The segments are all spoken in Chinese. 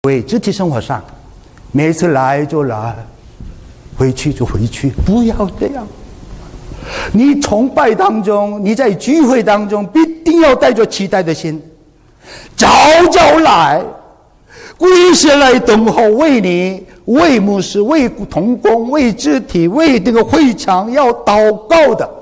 为肢体生活上，每次来就来，回去就回去，不要这样。你崇拜当中，你在聚会当中，必定要带着期待的心，早早来，跪下来等候，为你、为牧师、为同工、为肢体、为这个会场要祷告的。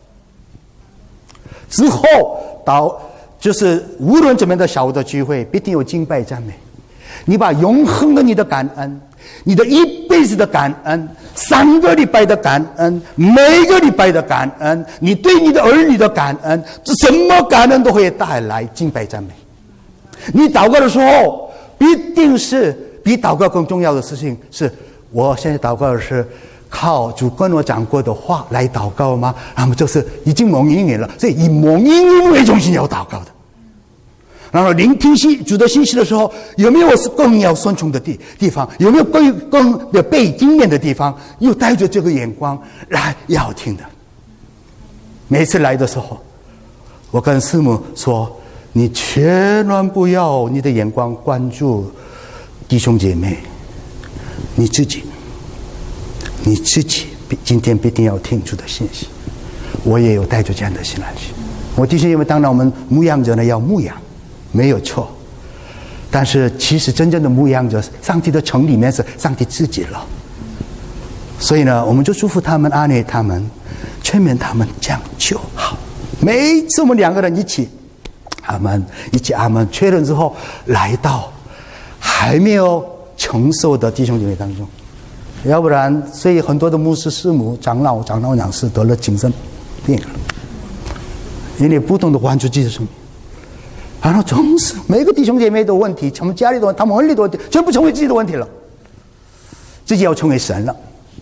之后就是无论怎么样的小的聚会，必定有敬拜赞美。你把永恒的你的感恩，你的一辈子的感恩，3个礼拜的感恩，每个礼拜的感恩，你对你的儿女的感恩，这什么感恩都会带来敬拜赞美。你祷告的时候，必定是比祷告更重要的事情是，我现在祷告的是靠主跟我讲过的话来祷告吗？那么就是已经蒙应允了，所以以蒙应允为中心要祷告的。然后聆听主的信息的时候，有没有更要顺从的地方？有没有更被经验的地方？又带着这个眼光来要听的。每次来的时候，我跟师母说：“你千万不要你的眼光关注弟兄姐妹，你自己今天必定要听主的信息。”我也有带着这样的心来去。我弟兄姐妹，当然我们牧养者呢要牧养。没有错，但是其实真正的牧养者，上帝的城里面是上帝自己了。所以呢，我们就祝福他们，安慰他们，劝勉他们，这样就好。每一次我们2个人一起阿们，一起阿们，确认之后，来到还没有承受的弟兄姐妹当中。要不然，所以很多的牧师师母、长老讲师得了精神病了，因为不懂得关注自己的生命。然后总是每个弟兄姐妹的问题，他们家里的问题，他们儿女的问题，全部成为自己的问题了，自己要成为神了。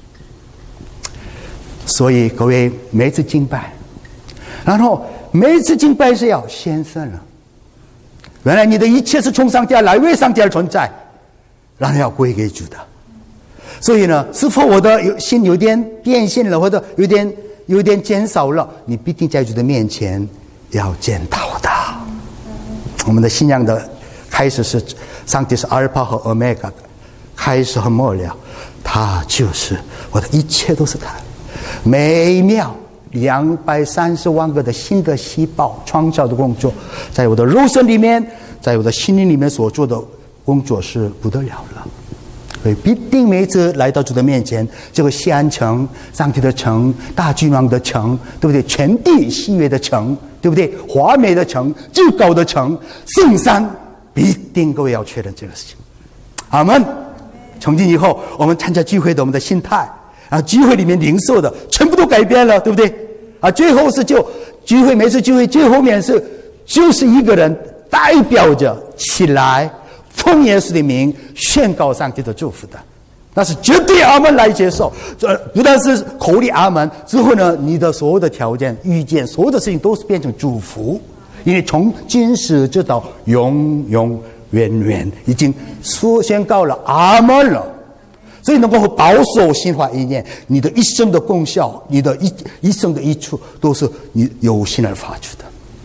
所以各位，每次敬拜，然后每次敬拜是要先生了。原来你的一切是从上帝而来，为上帝而存在，然后要归给主的。所以呢，是否我的心有点变现了，或者有点减少了，你必定在主的面前要检讨的。我们的信仰的开始是上帝是阿尔法和欧米伽的开始和末了，他就是我的一切都是他。每秒230万个的新的细胞创造的工作，在我的肉身里面，在我的心灵里面所做的工作是不得了了。所以必定每一次来到主的面前，这个西安城、上帝的城、大君王的城，对不对？全地喜悦的城，对不对？华美的城、最高的城、圣山，必定各位要确认这个事情。阿们。从今以后，我们参加聚会的我们的心态啊，聚会里面领受的全部都改变了，对不对？啊，最后是就聚会，每次聚会最后面就是一个人代表着起来，奉耶稣的名宣告上帝的祝福的，那是绝对阿们来接受。不但是口里阿们，之后呢，你的所有的条件、遇见所有的事情都是变成祝福，因为从今时直到永永远远，已经宣告了阿们了。所以能够保守心怀意念，你的一生的功效，你的一生的益处，都是你有心而发出的。